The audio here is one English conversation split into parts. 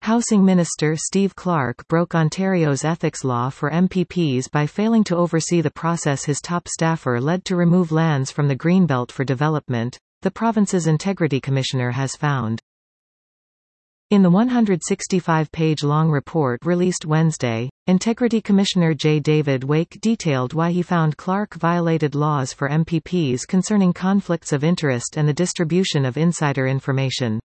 Housing Minister Steve Clark broke Ontario's ethics law for MPPs by failing to oversee the process his top staffer led to remove lands from the Greenbelt for development, the province's Integrity Commissioner has found. In the 165-page-long report released Wednesday, Integrity Commissioner J. David Wake detailed why he found Clark violated laws for MPPs concerning conflicts of interest and the distribution of insider information.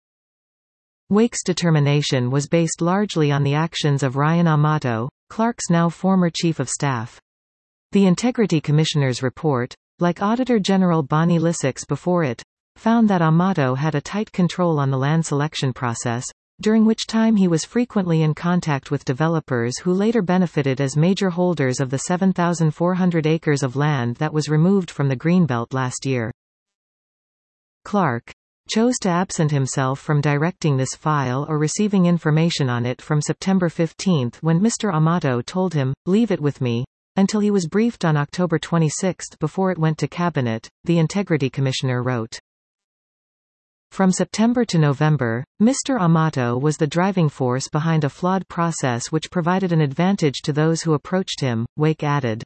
Wake's determination was based largely on the actions of Ryan Amato, Clark's now former Chief of Staff. The Integrity Commissioner's report, like Auditor General Bonnie Lysyc's before it, found that Amato had a tight control on the land selection process, during which time he was frequently in contact with developers who later benefited as major holders of the 7,400 acres of land that was removed from the Greenbelt last year. Clark chose to absent himself from directing this file or receiving information on it from September 15 when Mr. Amato told him, "Leave it with me," until he was briefed on October 26 before it went to Cabinet, the Integrity Commissioner wrote. From September to November, Mr. Amato was the driving force behind a flawed process which provided an advantage to those who approached him, Wake added.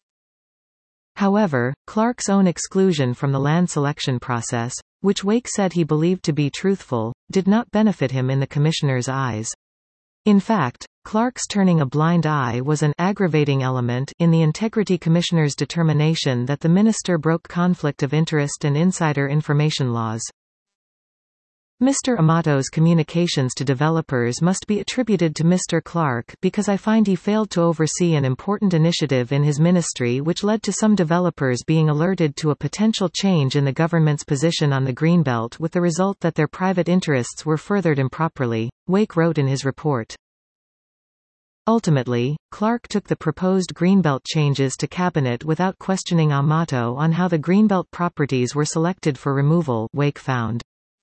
However, Clark's own exclusion from the land selection process, which Wake said he believed to be truthful, did not benefit him in the Commissioner's eyes. In fact, Clark's turning a blind eye was an aggravating element in the Integrity Commissioner's determination that the minister broke conflict of interest and insider information laws. Mr. Amato's communications to developers must be attributed to Mr. Clark because I find he failed to oversee an important initiative in his ministry which led to some developers being alerted to a potential change in the government's position on the Greenbelt with the result that their private interests were furthered improperly, Wake wrote in his report. Ultimately, Clark took the proposed Greenbelt changes to Cabinet without questioning Amato on how the Greenbelt properties were selected for removal, Wake found.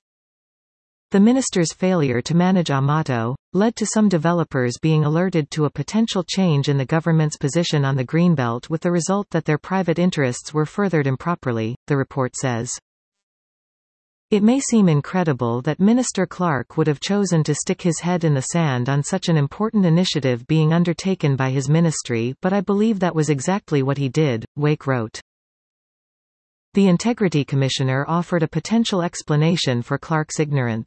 The minister's failure to manage Amato led to some developers being alerted to a potential change in the government's position on the Greenbelt with the result that their private interests were furthered improperly, the report says. It may seem incredible that Minister Clark would have chosen to stick his head in the sand on such an important initiative being undertaken by his ministry, but I believe that was exactly what he did, Wake wrote. The Integrity Commissioner offered a potential explanation for Clark's ignorance.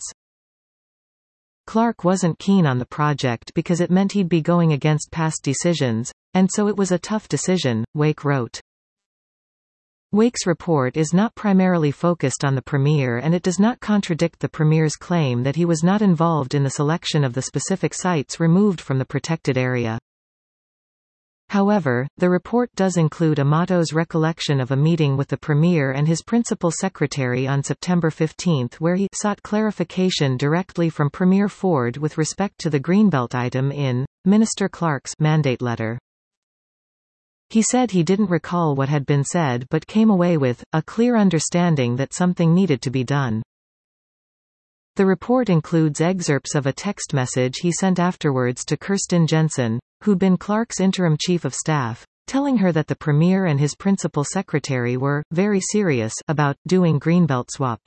Clark wasn't keen on the project because it meant he'd be going against past decisions, and so it was a tough decision, Wake wrote. Wake's report is not primarily focused on the Premier and it does not contradict the Premier's claim that he was not involved in the selection of the specific sites removed from the protected area. However, the report does include Amato's recollection of a meeting with the Premier and his Principal Secretary on September 15 where he sought clarification directly from Premier Ford with respect to the Greenbelt item in Minister Clark's mandate letter. He said he didn't recall what had been said but came away with a clear understanding that something needed to be done. The report includes excerpts of a text message he sent afterwards to Kirsten Jensen, who'd been Clark's interim chief of staff, telling her that the Premier and his principal secretary were very serious about doing Greenbelt swaps.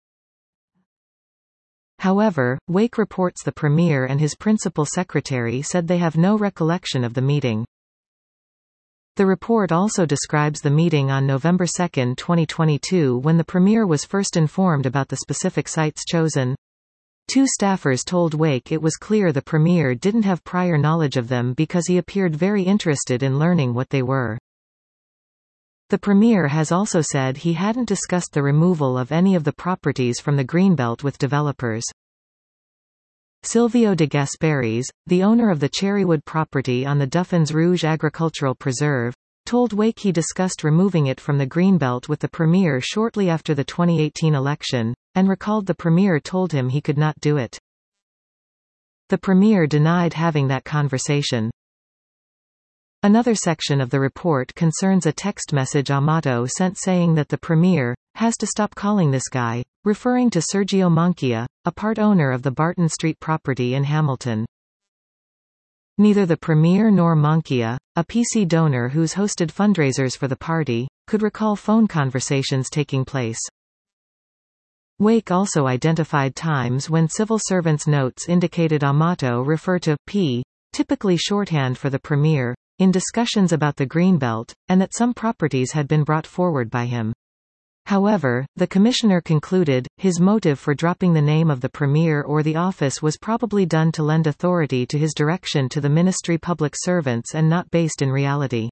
However, Wake reports the Premier and his principal secretary said they have no recollection of the meeting. The report also describes the meeting on November 2, 2022 when the Premier was first informed about the specific sites chosen. Two staffers told Wake it was clear the Premier didn't have prior knowledge of them because he appeared very interested in learning what they were. The Premier has also said he hadn't discussed the removal of any of the properties from the Greenbelt with developers. Silvio de Gasperis, the owner of the Cherrywood property on the Duffins Rouge Agricultural Preserve, told Wake he discussed removing it from the Greenbelt with the Premier shortly after the 2018 election, and recalled the Premier told him he could not do it. The Premier denied having that conversation. Another section of the report concerns a text message Amato sent saying that the Premier has to stop calling this guy, referring to Sergio Monchia, a part owner of the Barton Street property in Hamilton. Neither the Premier nor Monchia, a PC donor who's hosted fundraisers for the party, could recall phone conversations taking place. Wake also identified times when civil servants' notes indicated Amato refer to P, typically shorthand for the Premier, in discussions about the Greenbelt, and that some properties had been brought forward by him. However, the Commissioner concluded, his motive for dropping the name of the Premier or the office was probably done to lend authority to his direction to the Ministry public servants and not based in reality.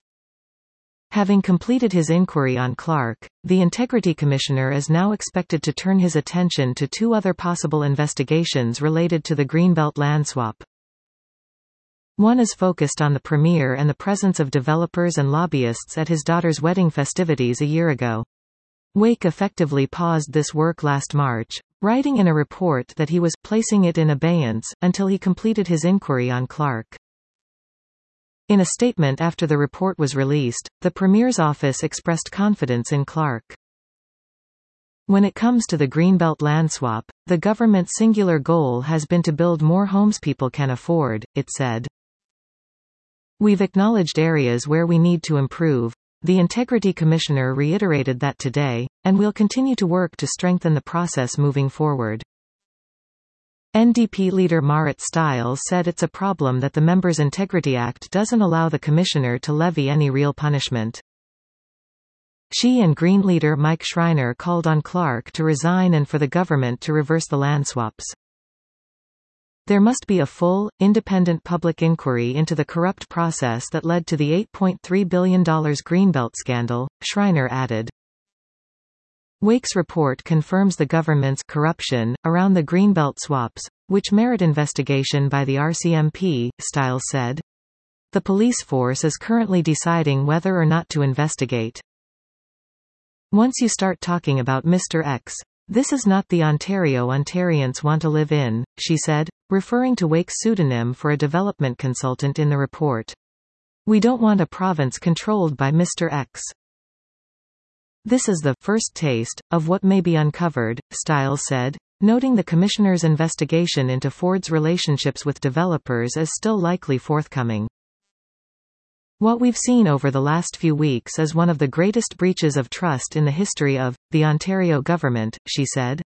Having completed his inquiry on Clark, the Integrity Commissioner is now expected to turn his attention to two other possible investigations related to the Greenbelt land swap. One is focused on the Premier and the presence of developers and lobbyists at his daughter's wedding festivities a year ago. Wake effectively paused this work last March, writing in a report that he was placing it in abeyance until he completed his inquiry on Clark. In a statement after the report was released, the Premier's office expressed confidence in Clark. When it comes to the Greenbelt land swap, the government's singular goal has been to build more homes people can afford, it said. We've acknowledged areas where we need to improve. The Integrity Commissioner reiterated that today, and we'll continue to work to strengthen the process moving forward. NDP leader Marit Stiles said it's a problem that the Members' Integrity Act doesn't allow the Commissioner to levy any real punishment. She and Green leader Mike Schreiner called on Clark to resign and for the government to reverse the land swaps. There must be a full, independent public inquiry into the corrupt process that led to the $8.3 billion Greenbelt scandal, Schreiner added. Wake's report confirms the government's corruption around the Greenbelt swaps, which merit investigation by the RCMP, Stiles said. The police force is currently deciding whether or not to investigate. Once you start talking about Mr. X, this is not the Ontario Ontarians want to live in, she said, referring to Wake's pseudonym for a development consultant in the report. We don't want a province controlled by Mr. X. This is the first taste of what may be uncovered, Stiles said, noting the Commissioner's investigation into Ford's relationships with developers is still likely forthcoming. What we've seen over the last few weeks is one of the greatest breaches of trust in the history of the Ontario government, she said.